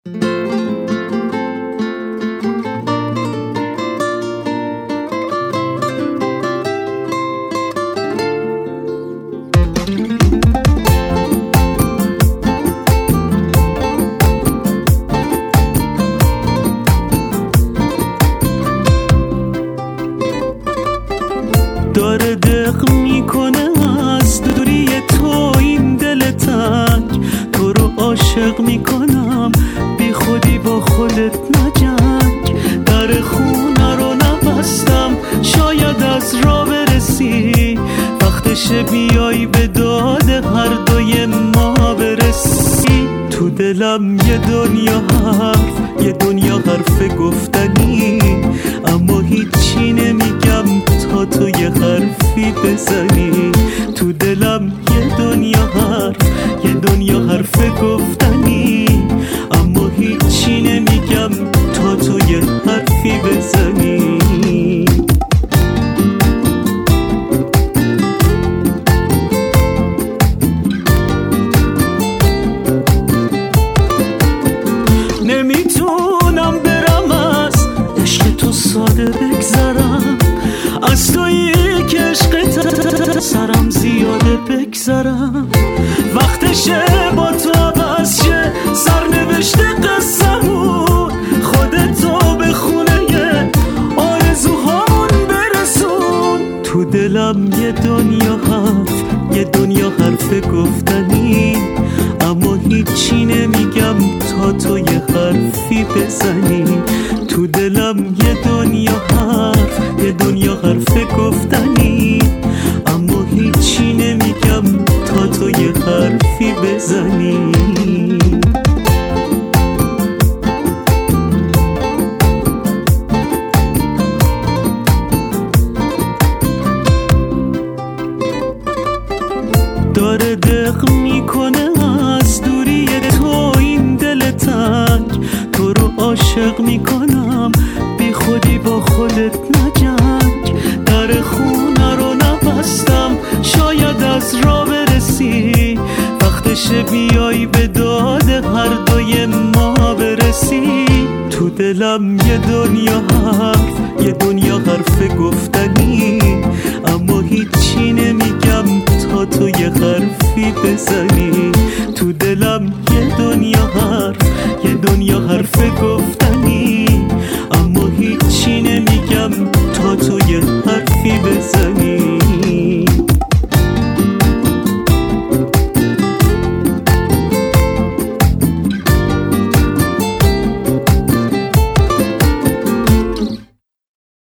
داره دق میکنه از دوری تو این دل تنگ، تو رو عاشق میکنم بی خودی با خودت نجنگ. در خونه رو نبستم شاید از راه برسی، وقتشه بیای به داد هر دوی ما برسی. تو دلم یه دنیا حرف گفتنی، اما هیچی نمیگم تا تو یه حرفی بزنی. تو دلم یه دنیا حرف گفتنی، اما هیچی نمیگم تا تو یه حرفی بزنی. نمیتونم برم از عشق تو ساده بگذرم، از تویی که عشقت سرم زیاده بگذرم. وقتشه با تو عوض شه سرنوشت قصه‌مون، خودتو به خونه آرزوهامون برسون. تو دلم یه دنیا حرف گفتنی، اما هیچی نمیگم تا تو یه حرفی بزنی. تو دلم یه دنیا حرف گفتنی، اما هیچی نمیگم تا تو یه حرفی بزنی. داره دق میکنه از دوری تو این دل تنگ، تو رو عاشق میکنم بی خودی با خودت نجنگ. در خونه رو نبستم شاید از راه برسی، وقتشه بیای به داد هر دوی ما برسی. تو دلم یه دنیا حرف گفتنی، اما هیچی نمیگم تا تو یه حرفی بزنی. تو دلم یه دنیا حرف گفتنی،